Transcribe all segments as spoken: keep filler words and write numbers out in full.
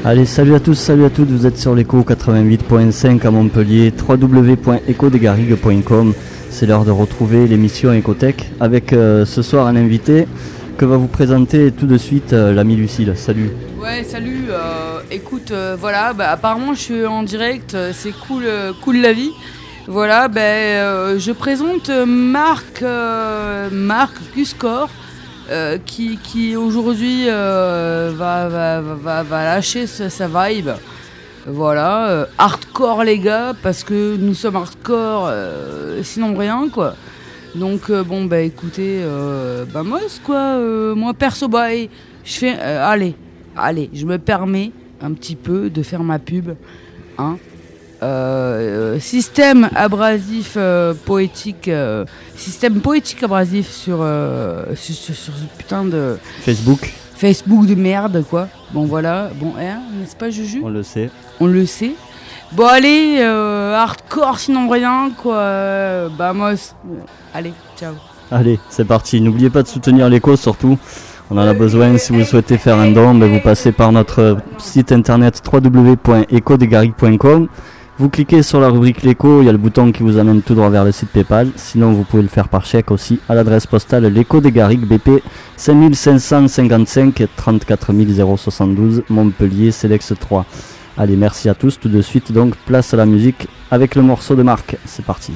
Allez, salut à tous, salut à toutes, vous êtes sur l'écho quatre-vingt-huit point cinq à Montpellier, w w w point eco des garrigues point com. C'est l'heure de retrouver l'émission Ecotech avec euh, ce soir un invité que va vous présenter tout de suite euh, l'ami Lucille. Salut. Ouais, salut. Euh, écoute, euh, voilà, bah, apparemment je suis en direct, euh, c'est cool, euh, cool la vie. Voilà, ben, euh, je présente Marc, euh, Marc Cuscor, euh, qui, qui aujourd'hui euh, va, va, va, va lâcher sa, sa vibe. Voilà, euh, hardcore les gars, parce que nous sommes hardcore, euh, sinon rien quoi. Donc euh, bon bah écoutez, euh, bah moi c'est quoi, euh, moi perso bah je fais, euh, allez, allez, je me permets un petit peu de faire ma pub, hein. Euh, système abrasif euh, poétique, euh, système poétique abrasif sur, euh, sur, sur, sur ce putain de Facebook. Facebook de merde quoi. Bon voilà, bon hein, n'est-ce pas Juju ? On le sait. On le sait. Bon allez, euh, hardcore sinon rien quoi. Euh, bah moi, allez, ciao. Allez, c'est parti. N'oubliez pas de soutenir l'écho surtout. On en a besoin. Si vous souhaitez faire un don, ben vous passez par notre site internet w w w point eco des garrigues point com. Vous cliquez sur la rubrique l'écho, il y a le bouton qui vous amène tout droit vers le site PayPal. Sinon, vous pouvez le faire par chèque aussi à l'adresse postale l'écho des garrigues B P cinq cinq cent cinquante-cinq trente-quatre mille soixante-douze Montpellier Sélex trois. Allez, merci à tous. Tout de suite, donc, place à la musique avec le morceau de Marc. C'est parti.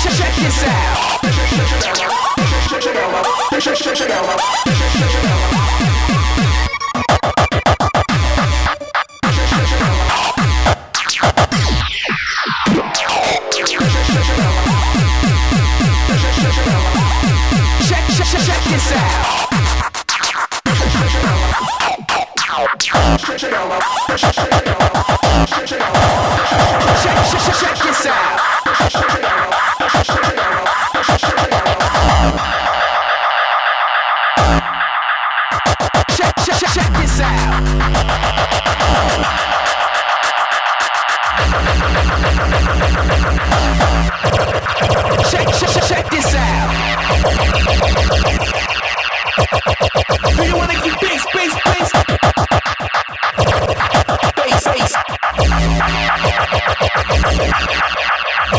check this out. Check, check, check, check this out. Check, check, check, check this out. Check, check, check, check this out. Check, check, check, check this out. Do you wanna keep bass, bass, bass? Bass, bass.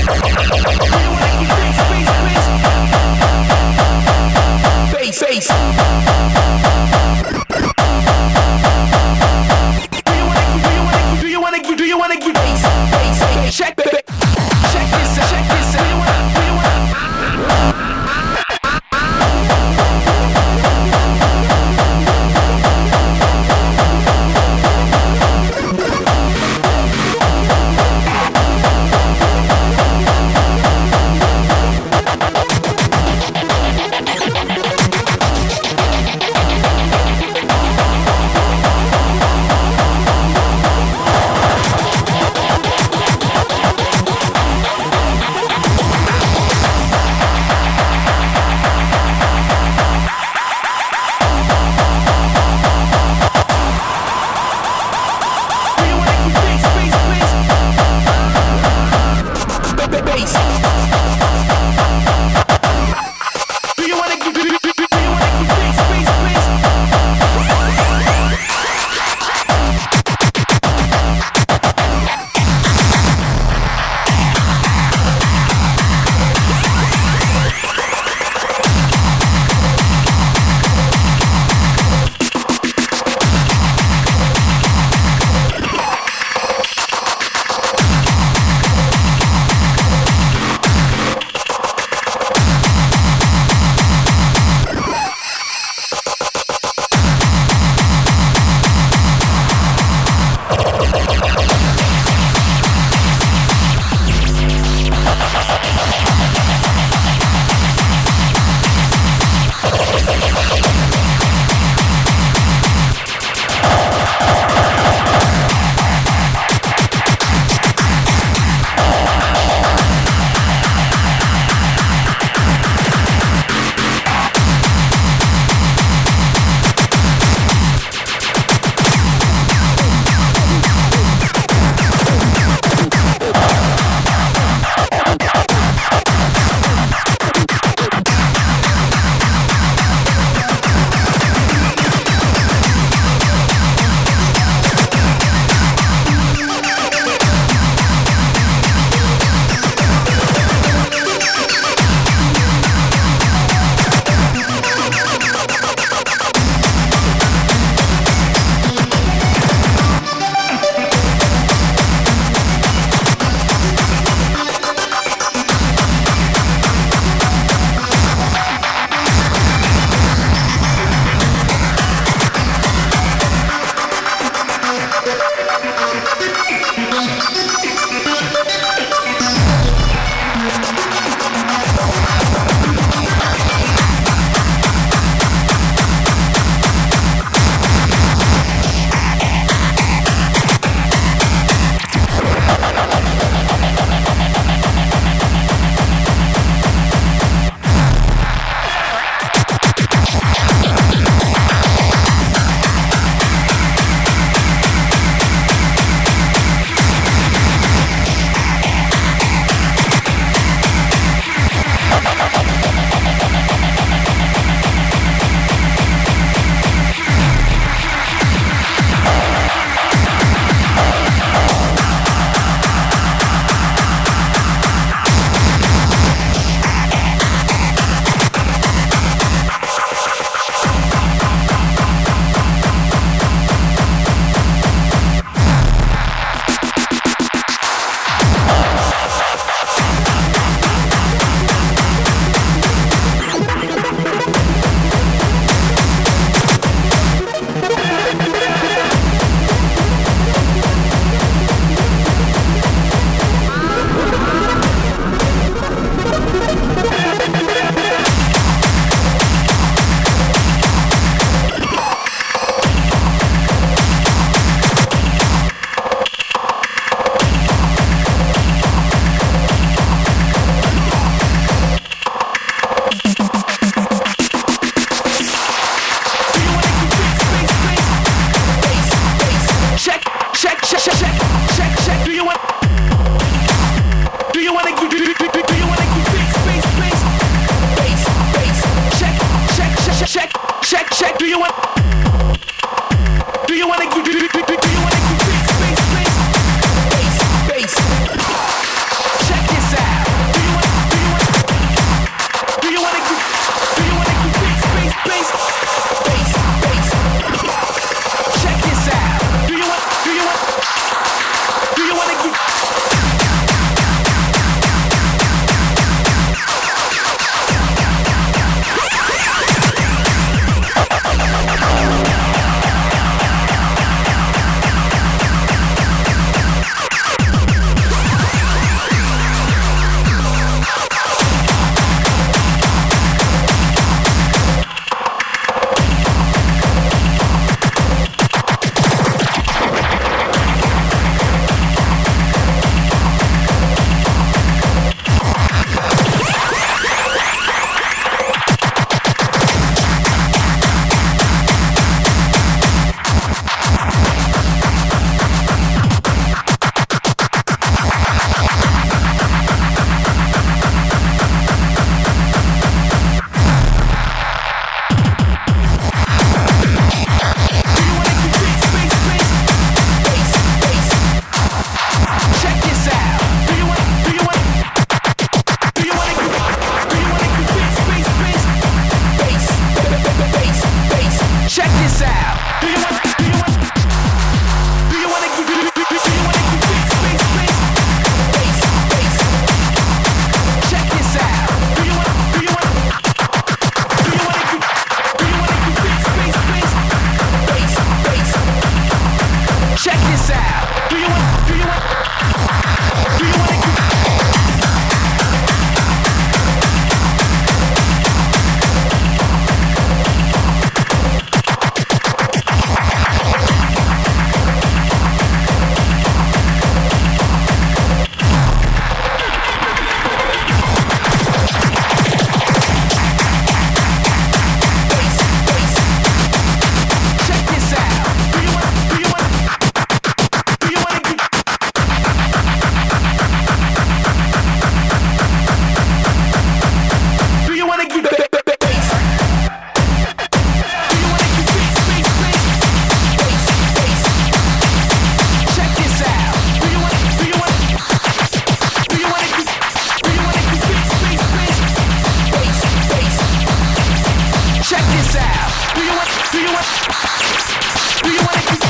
Do you wanna keep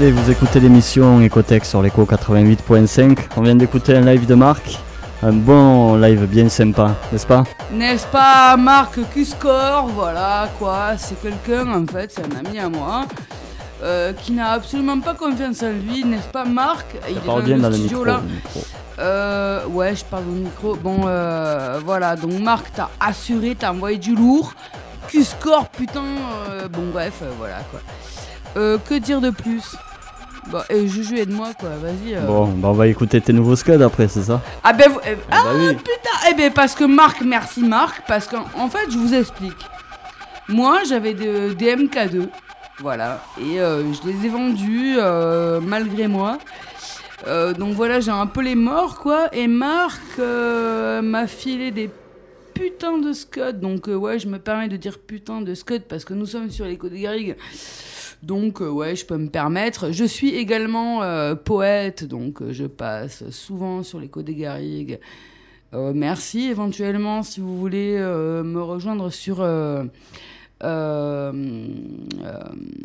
Allez, vous écoutez l'émission Ecotech sur l'écho quatre-vingt-huit point cinq. On vient d'écouter un live de Marc. Un bon live bien sympa, n'est-ce pas? N'est-ce pas, Marc Cuscore, voilà quoi, c'est quelqu'un en fait, c'est un ami à moi, euh, qui n'a absolument pas confiance en lui, n'est-ce pas Marc? Il est dans bien le dans studio le micro, là. Le micro. Euh, ouais, je parle au micro. Bon, euh, voilà, donc Marc, t'as assuré, t'as envoyé du lourd. Cuscore, putain, euh, bon bref, euh, voilà quoi. Euh, que dire de plus? Bon, et Juju, aide-moi quoi, vas-y. Euh... Bon, bah on va écouter tes nouveaux scuds après, c'est ça? Ah ben, vous, euh, ah, ah bah oui. putain, eh ben parce que Marc, merci Marc, parce qu'en en fait, je vous explique. Moi, j'avais de, des M K deux, voilà, et euh, je les ai vendus euh, malgré moi. Euh, donc voilà, j'ai un peu les morts quoi, et Marc euh, m'a filé des putains de scuds, donc euh, ouais, je me permets de dire putain de scuds parce que nous sommes sur l'écho des Garrigues. Donc euh, ouais, je peux me permettre. Je suis également euh, poète, donc euh, je passe souvent sur l'écho des Garrigues. Euh, merci éventuellement si vous voulez euh, me rejoindre sur euh, euh, euh,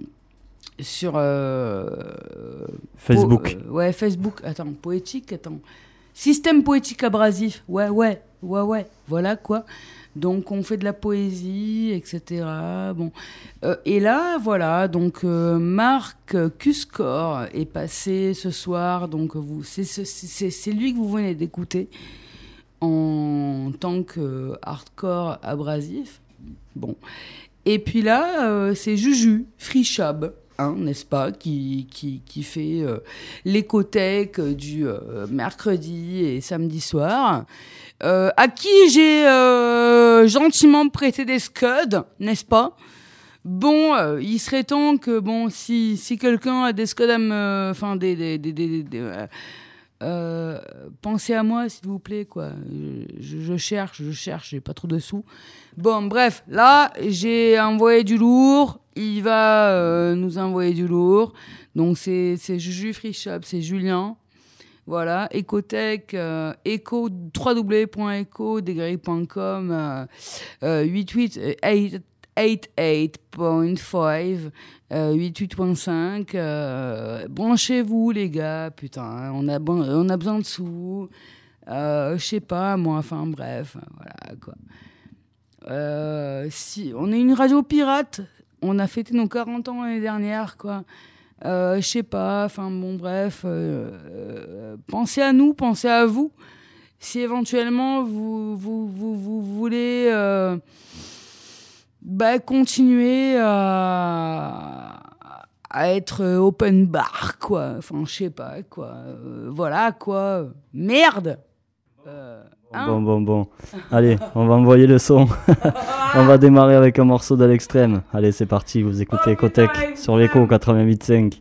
sur euh, Facebook. Po- euh, ouais, Facebook. Attends, poétique. Attends, système poétique abrasif. Ouais, ouais, ouais, ouais. Voilà quoi. Donc on fait de la poésie, et cetera. Bon, euh, et là voilà, donc euh, Marc Cuscore est passé ce soir. Donc vous, c'est, c'est, c'est, c'est lui que vous venez d'écouter en tant que hardcore abrasif. Bon, et puis là euh, c'est Juju Frichab, hein, n'est-ce pas, qui qui qui fait euh, l'écotech du euh, mercredi et samedi soir. Euh, à qui j'ai euh, gentiment prêté des scuds, n'est-ce pas? Bon, euh, il serait temps que, bon, si, si quelqu'un a des scuds à me... Enfin, des... des, des, des, des euh, euh, pensez à moi, s'il vous plaît, quoi. Je, je cherche, je cherche, j'ai pas trop de sous. Bon, bref, là, j'ai envoyé du lourd. Il va euh, nous envoyer du lourd. Donc, c'est, c'est Juju Free Shop, c'est Julien. Voilà, Ecotech, euh, Eco, w w w point eco des garrigues point com, euh, euh, huit-huit point cinq, euh, huit-huit point cinq. Euh, branchez-vous, les gars, putain, on a, bon, on a besoin de sous. Euh, je sais pas, moi, enfin, bref, voilà, quoi. Euh, si, on est une radio pirate, on a fêté nos quarante ans l'année dernière, quoi. Euh, je sais pas, enfin bon bref, euh, euh, pensez à nous, pensez à vous. Si éventuellement vous, vous, vous, vous voulez euh, bah, continuer à, à être open bar, quoi. Enfin, je sais pas, quoi. Euh, voilà, quoi. Merde euh, hein Bon, bon, bon. Allez, on va envoyer le son. On va démarrer avec un morceau de l'extrême. Allez, c'est parti, vous écoutez Ecotech oh, sur l'écho quatre-vingt-huit cinq.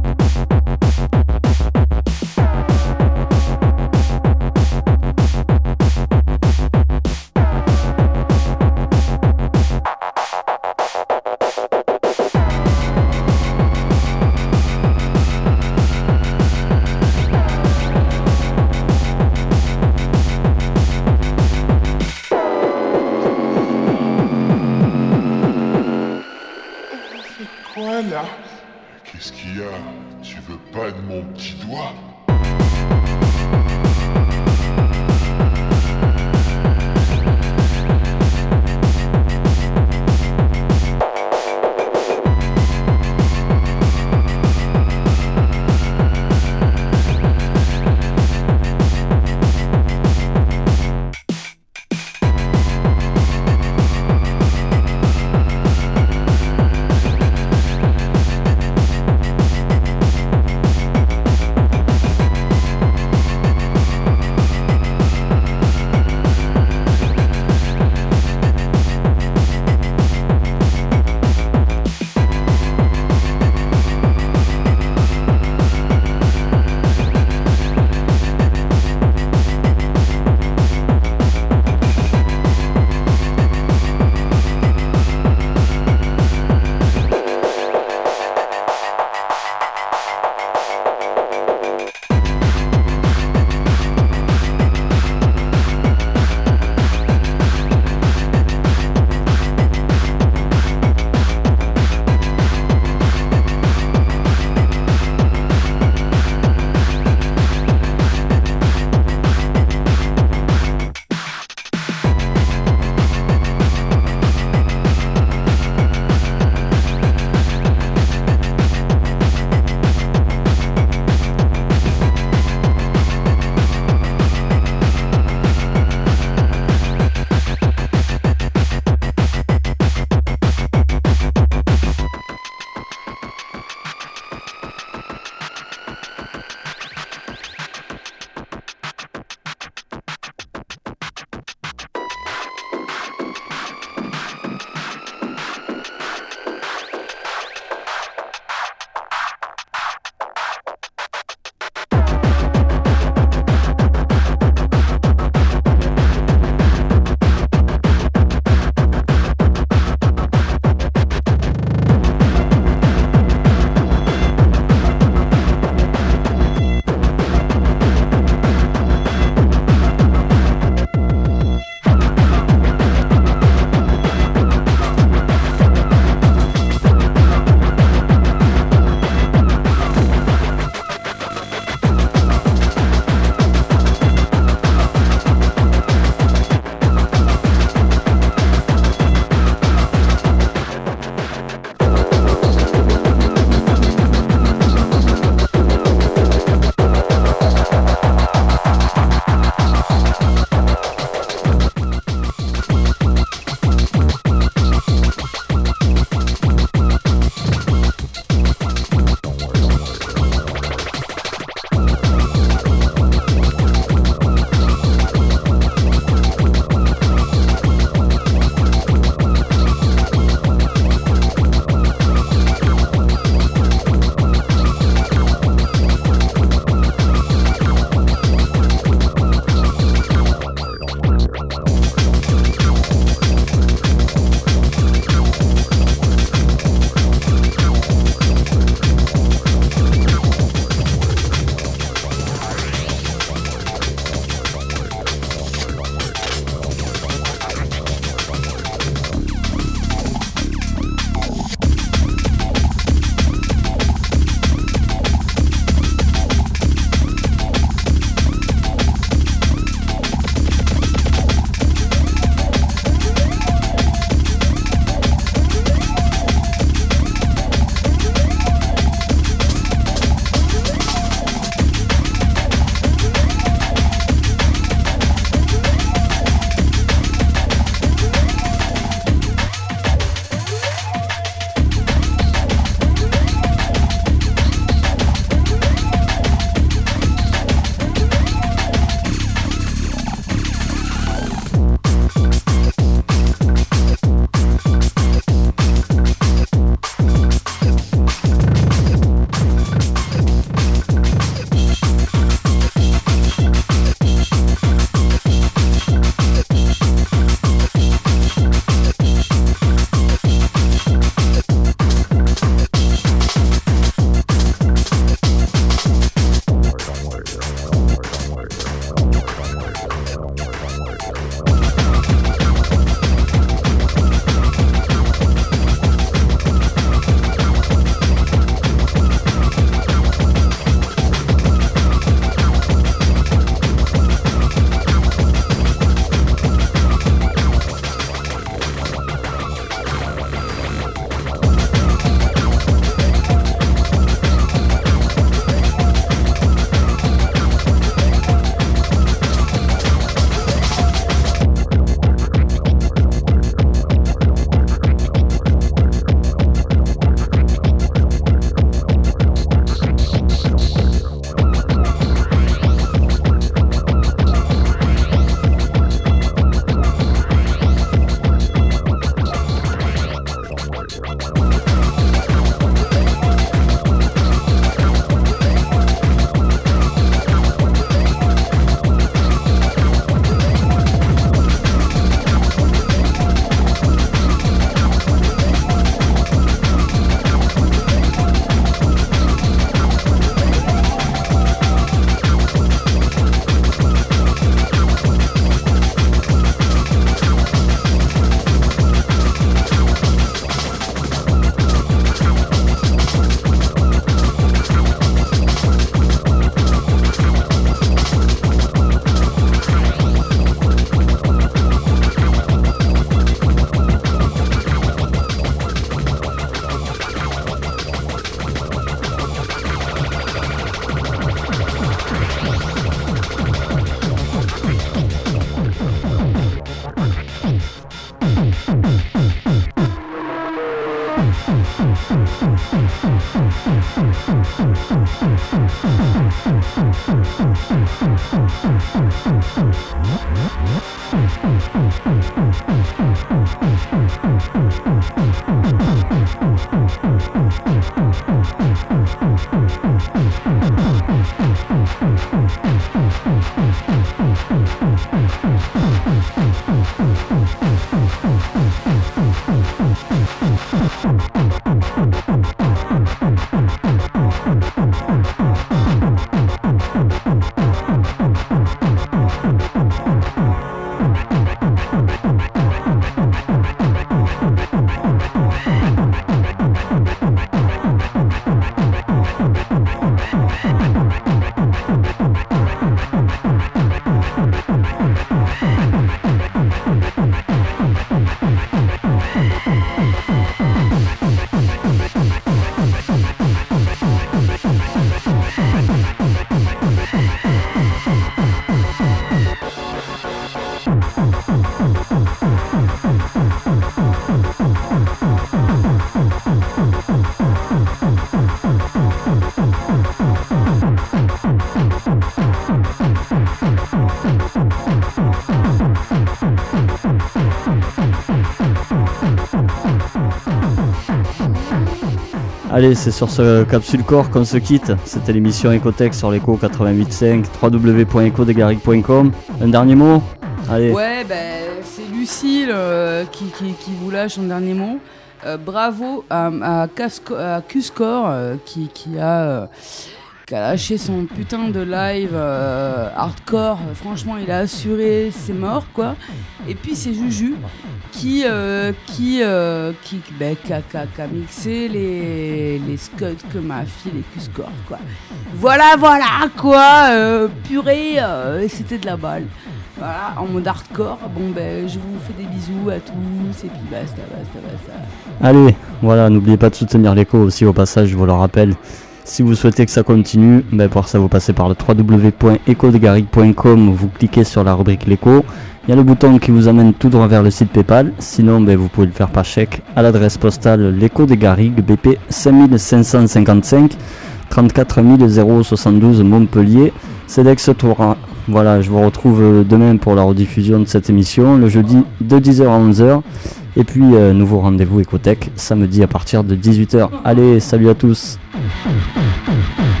Allez, c'est sur ce Capsule Corps qu'on se quitte. C'était l'émission Ecotech sur l'Eco quatre-vingt-huit virgule cinq, w w w point eco des garrigues point com. Un dernier mot? Allez. Ouais, ben c'est Lucille euh, qui, qui, qui vous lâche un dernier mot. Euh, bravo à, à, Casco, à Cuscore euh, qui, qui, a, euh, qui a lâché son putain de live euh, hardcore. Franchement, il a assuré ses morts, quoi. Et puis c'est Juju qui, euh, qui, euh, qui, ben, qui, a, qui, a, qui a mixé les, les scuds que m'a filé Cuscore, quoi. Voilà, voilà, quoi. Euh, purée, euh, c'était de la balle. Voilà, en mode hardcore. Bon, ben, je vous fais des bisous à tous et puis basta, basta, basta. Allez, voilà, n'oubliez pas de soutenir l'écho aussi au passage, je vous le rappelle. Si vous souhaitez que ça continue, ben pour ça vous passez par le w w w point eco des garrigues point com, vous cliquez sur la rubrique l'écho. Il y a le bouton qui vous amène tout droit vers le site PayPal. Sinon, ben, vous pouvez le faire par chèque à l'adresse postale l'écho des garrigues, B P cinq cinq cent cinquante-cinq, trente-quatre mille soixante-douze Montpellier, Cedex Toura. Voilà, je vous retrouve demain pour la rediffusion de cette émission, le jeudi de dix heures à onze heures. Et puis, euh, nouveau rendez-vous Ecotech, samedi à partir de dix-huit heures. Allez, salut à tous.